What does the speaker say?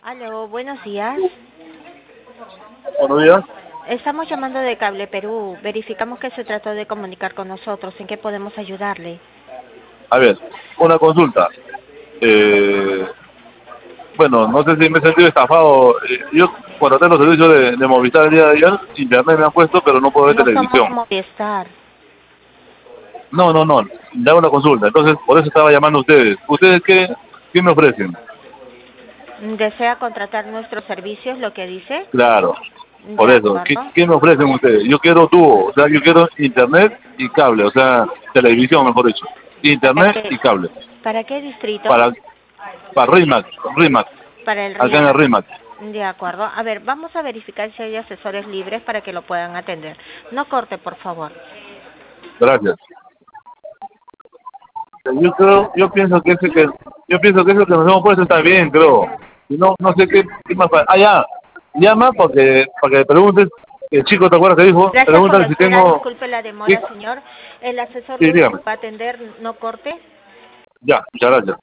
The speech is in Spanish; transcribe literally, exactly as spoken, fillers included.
Aló, buenos días. Buenos días. Estamos llamando de Cable Perú. Verificamos que se trató de comunicar con nosotros. ¿En qué podemos ayudarle? A ver, una consulta. Eh, bueno, no sé si me he sentido estafado. Eh, yo, cuando tengo los servicios de, de Movistar el día de ayer, internet me han puesto, pero no puedo ver No somos televisión. Movistar. No, no, no. Le hago una consulta. Entonces, por eso estaba llamando a ustedes. ¿Ustedes qué, qué me ofrecen? ¿Desea contratar nuestros servicios, lo que dice? Claro, De por eso. ¿Qué, acuerdo. qué me ofrecen ustedes? Yo quiero dúo. O sea, yo quiero internet y cable. O sea, televisión, mejor dicho. ¿Para Internet qué, y cable. para qué distrito? Para, para RIMAC. RIMAC. Para el Acá en el RIMAC. RIMAC. De acuerdo. A ver, vamos a verificar si hay asesores libres para que lo puedan atender. No corte, por favor. Gracias. Yo creo, yo pienso que ese que, yo pienso que eso que nos hemos puesto está bien, creo. Y no, no sé qué, qué más falta. Ah, ya, llama porque, para que le preguntes, el chico, ¿te acuerdas que dijo? Gracias por Pregúntale si esperar. tengo, Disculpe la sí, demora, señor. El asesor sí, lo dígame. va a atender. No corte. Ya, muchas gracias.